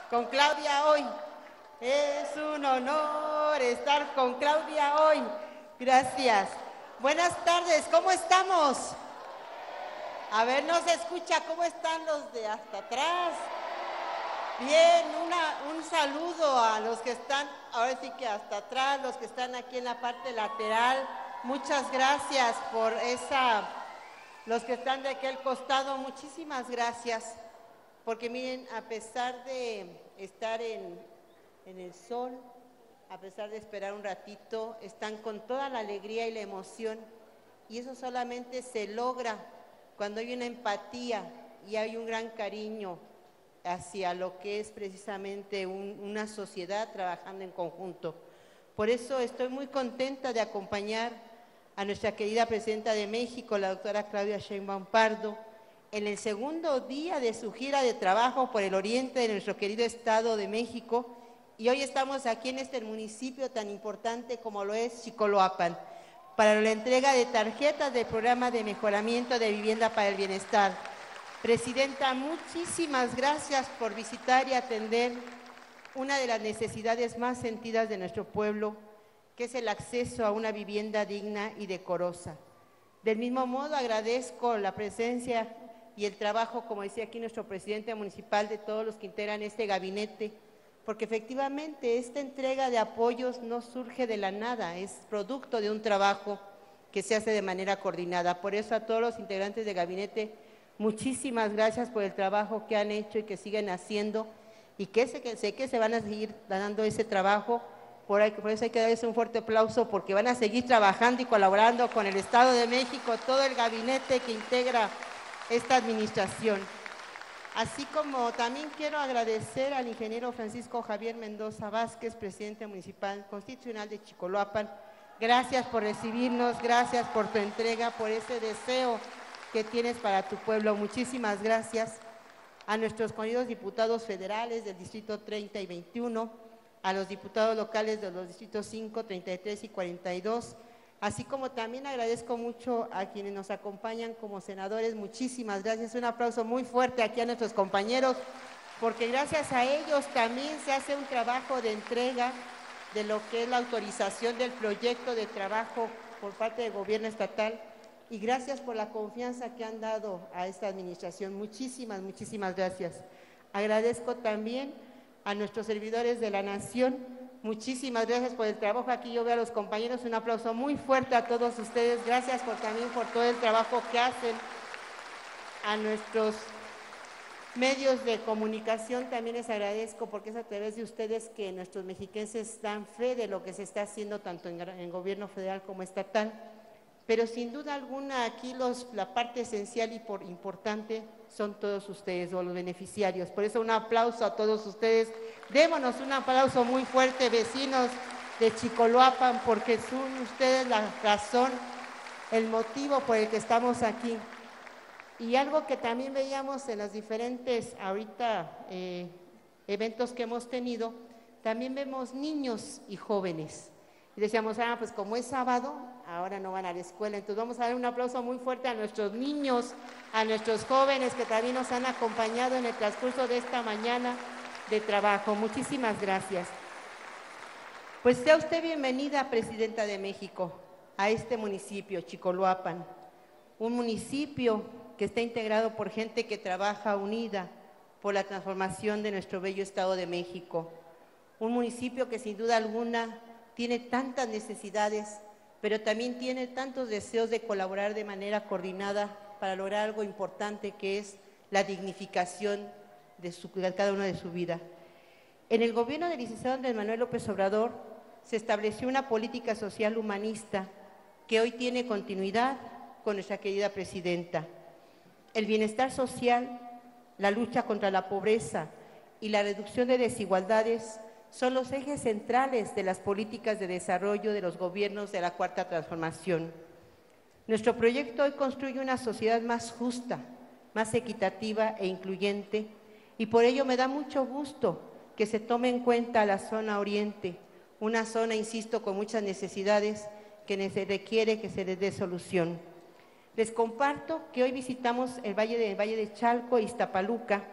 con Claudia hoy. Es un honor estar con Claudia hoy. Gracias. Buenas tardes, ¿cómo estamos? A ver, no se escucha, ¿cómo están los de hasta atrás? Bien, un saludo a los que están, ahora sí que hasta atrás, los que están aquí en la parte lateral. Muchas gracias por los que están de aquel costado, muchísimas gracias. Porque miren, a pesar de estar en el sol, a pesar de esperar un ratito, están con toda la alegría y la emoción. Y eso solamente se logra cuando hay una empatía y hay un gran cariño hacia lo que es precisamente una sociedad trabajando en conjunto. Por eso estoy muy contenta de acompañar a nuestra querida presidenta de México, la doctora Claudia Sheinbaum Pardo, en el segundo día de su gira de trabajo por el oriente de nuestro querido Estado de México, y hoy estamos aquí en este municipio tan importante como lo es Chicoloapan, para la entrega de tarjetas del programa de mejoramiento de vivienda para el bienestar. Presidenta, muchísimas gracias por visitar y atender una de las necesidades más sentidas de nuestro pueblo, que es el acceso a una vivienda digna y decorosa. Del mismo modo, agradezco la presencia y el trabajo, como decía aquí nuestro presidente municipal, de todos los que integran este gabinete, porque efectivamente esta entrega de apoyos no surge de la nada, es producto de un trabajo que se hace de manera coordinada. Por eso a todos los integrantes del gabinete, muchísimas gracias por el trabajo que han hecho y que siguen haciendo, y que sé que se van a seguir dando ese trabajo. Por eso hay que darles un fuerte aplauso, porque van a seguir trabajando y colaborando con el Estado de México, todo el gabinete que integra esta administración. Así como también quiero agradecer al ingeniero Francisco Javier Mendoza Vázquez, presidente municipal constitucional de Chicoloapan. Gracias por recibirnos, gracias por tu entrega, por ese deseo que tienes para tu pueblo. Muchísimas gracias a nuestros queridos diputados federales del Distrito 30 y 21, a los diputados locales de los distritos 5, 33 y 42, así como también agradezco mucho a quienes nos acompañan como senadores. Muchísimas gracias. Un aplauso muy fuerte aquí a nuestros compañeros, porque gracias a ellos también se hace un trabajo de entrega de lo que es la autorización del proyecto de trabajo por parte del gobierno estatal, y gracias por la confianza que han dado a esta administración. Muchísimas, muchísimas gracias. Agradezco también a nuestros servidores de la nación. Muchísimas gracias por el trabajo. Aquí yo veo a los compañeros, un aplauso muy fuerte a todos ustedes. Gracias también por todo el trabajo que hacen. A nuestros medios de comunicación también les agradezco, porque es a través de ustedes que nuestros mexiquenses dan fe de lo que se está haciendo tanto en gobierno federal como estatal. Pero sin duda alguna aquí la parte esencial y importante son todos ustedes, o los beneficiarios. Por eso un aplauso a todos ustedes. Démonos un aplauso muy fuerte, vecinos de Chicoloapan, porque son ustedes la razón, el motivo por el que estamos aquí. Y algo que también veíamos en los diferentes eventos que hemos tenido, también vemos niños y jóvenes. Y decíamos, pues como es sábado, ahora no van a la escuela. Entonces vamos a dar un aplauso muy fuerte a nuestros niños, a nuestros jóvenes que también nos han acompañado en el transcurso de esta mañana de trabajo. Muchísimas gracias. Pues sea usted bienvenida, presidenta de México, a este municipio, Chicoloapan, un municipio que está integrado por gente que trabaja unida por la transformación de nuestro bello Estado de México, un municipio que sin duda alguna tiene tantas necesidades, pero también tiene tantos deseos de colaborar de manera coordinada para lograr algo importante, que es la dignificación de cada uno de su vida. En el gobierno del licenciado Andrés Manuel López Obrador se estableció una política social humanista que hoy tiene continuidad con nuestra querida presidenta. El bienestar social, la lucha contra la pobreza y la reducción de desigualdades son los ejes centrales de las políticas de desarrollo de los gobiernos de la Cuarta Transformación. Nuestro proyecto hoy construye una sociedad más justa, más equitativa e incluyente, y por ello me da mucho gusto que se tome en cuenta la zona oriente, una zona, insisto, con muchas necesidades que se requiere que se les dé solución. Les comparto que hoy visitamos el Valle de Chalco e Iztapaluca,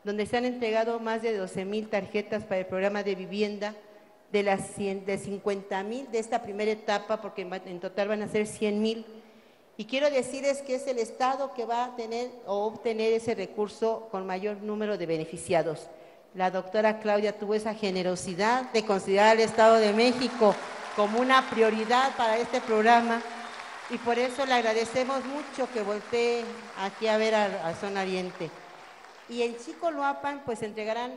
donde se han entregado más de 12,000 tarjetas para el programa de vivienda, de 50,000 de esta primera etapa, porque en total van a ser 100,000. Y quiero decirles que es el Estado que va a tener o obtener ese recurso con mayor número de beneficiados. La doctora Claudia tuvo esa generosidad de considerar al Estado de México como una prioridad para este programa, y por eso le agradecemos mucho que voltee aquí a ver a Zona Oriente. Y en Chicoloapan pues entregarán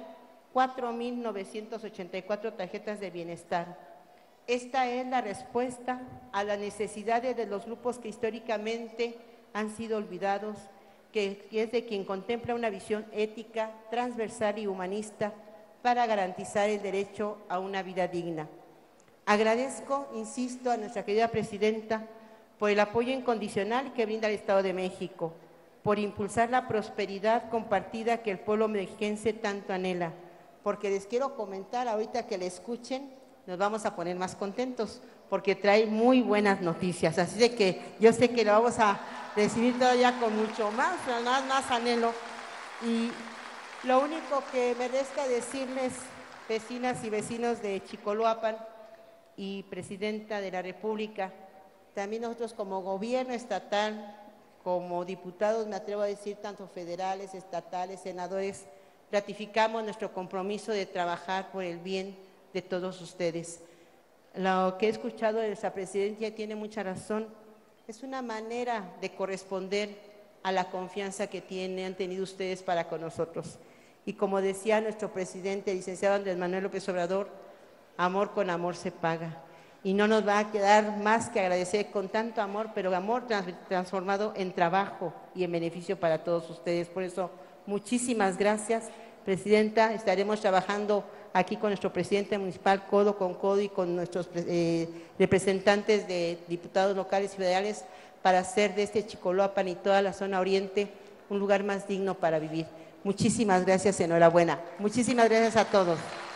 4,984 tarjetas de bienestar. Esta es la respuesta a las necesidades de los grupos que históricamente han sido olvidados, que es de quien contempla una visión ética, transversal y humanista para garantizar el derecho a una vida digna. Agradezco, insisto, a nuestra querida presidenta por el apoyo incondicional que brinda el Estado de México, por impulsar la prosperidad compartida que el pueblo mexiquense tanto anhela, porque les quiero comentar, ahorita que le escuchen, nos vamos a poner más contentos, porque trae muy buenas noticias, así de que yo sé que lo vamos a recibir todavía con mucho más anhelo. Y lo único que me resta decirles, vecinas y vecinos de Chicoloapan y Presidenta de la República, también nosotros como gobierno estatal, como diputados, me atrevo a decir, tanto federales, estatales, senadores, ratificamos nuestro compromiso de trabajar por el bien de todos ustedes. Lo que he escuchado de nuestra presidenta tiene mucha razón, es una manera de corresponder a la confianza que han tenido ustedes para con nosotros. Y como decía nuestro presidente, licenciado Andrés Manuel López Obrador, amor con amor se paga. Y no nos va a quedar más que agradecer con tanto amor, pero amor transformado en trabajo y en beneficio para todos ustedes. Por eso, muchísimas gracias, Presidenta. Estaremos trabajando aquí con nuestro presidente municipal codo con codo y con nuestros representantes de diputados locales y federales para hacer de este Chicoloapan y toda la zona oriente un lugar más digno para vivir. Muchísimas gracias, enhorabuena. Muchísimas gracias a todos.